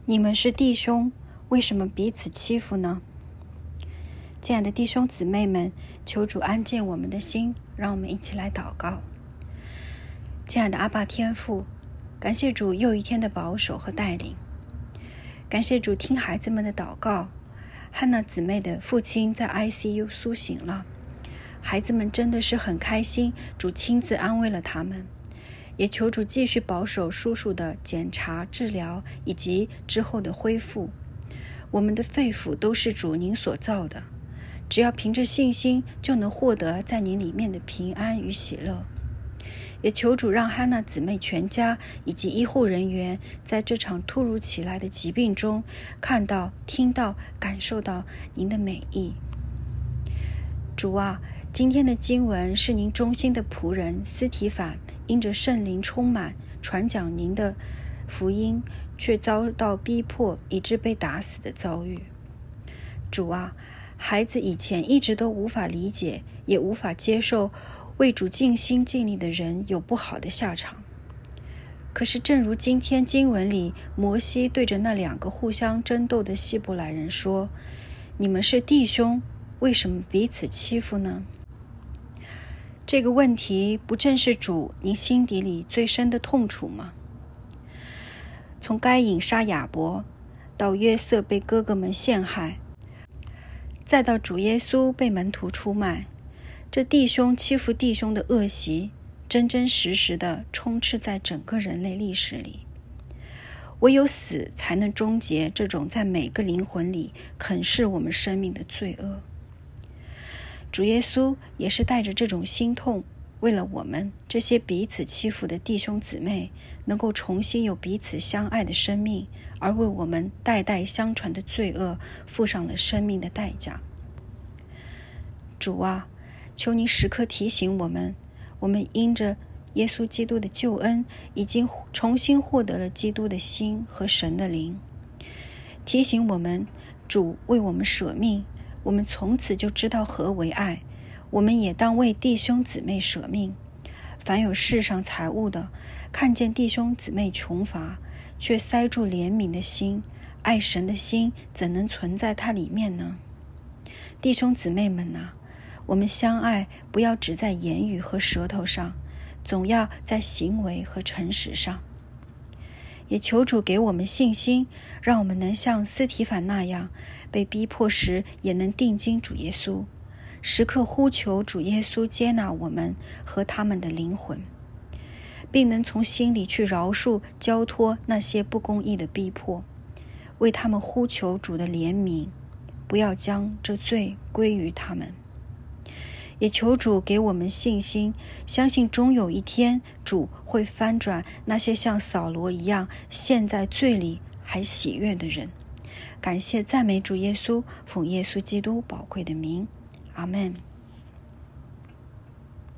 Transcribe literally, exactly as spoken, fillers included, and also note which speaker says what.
Speaker 1: 你们是弟兄，为什么彼此欺负呢？亲爱的弟兄姊妹们，求主安静我们的心，让我们一起来祷告。亲爱的阿爸天父，感谢主又一天的保守和带领，感谢主听孩子们的祷告。汉娜姊妹的父亲在 I C U 苏醒了，孩子们真的是很开心，主亲自安慰了他们。也求主继续保守叔叔的检查、治疗以及之后的恢复。我们的肺腑都是主您所造的，只要凭着信心，就能获得在您里面的平安与喜乐。也求主让哈娜姊妹全家以及医护人员在这场突如其来的疾病中，看到、听到、感受到您的美意。主啊，今天的经文是您忠心的仆人司提反因着圣灵充满，传讲您的福音，却遭到逼迫，以致被打死的遭遇。主啊，孩子以前一直都无法理解，也无法接受为主尽心尽力的人有不好的下场。可是正如今天经文里，摩西对着那两个互相争斗的希伯来人说，你们是弟兄，为什么彼此欺负呢？这个问题不正是主您心底里最深的痛楚吗？从该隐杀亚伯，到约瑟被哥哥们陷害，再到主耶稣被门徒出卖，这弟兄欺负弟兄的恶习，真真实实的充斥在整个人类历史里。唯有死才能终结这种在每个灵魂里啃噬我们生命的罪恶。主耶稣也是带着这种心痛，为了我们这些彼此欺负的弟兄姊妹能够重新有彼此相爱的生命，而为我们代代相传的罪恶付上了生命的代价。主啊，求你时刻提醒我们，我们因着耶稣基督的救恩，已经重新获得了基督的心和神的灵。提醒我们，主为我们舍命，我们从此就知道何为爱，我们也当为弟兄姊妹舍命。凡有世上财物的，看见弟兄姊妹穷乏，却塞住怜悯的心，爱神的心怎能存在他里面呢？弟兄姊妹们啊，我们相爱不要只在言语和舌头上，总要在行为和诚实上。也求主给我们信心，让我们能像司提反那样，被逼迫时也能定睛主耶稣，时刻呼求主耶稣接纳我们和他们的灵魂，并能从心里去饶恕交托那些不公义的逼迫，为他们呼求主的怜悯，不要将这罪归于他们。也求主给我们信心，相信终有一天主会翻转那些像扫罗一样陷在罪里还喜悦的人。感谢赞美主耶稣，奉耶稣基督宝贵的名，阿们。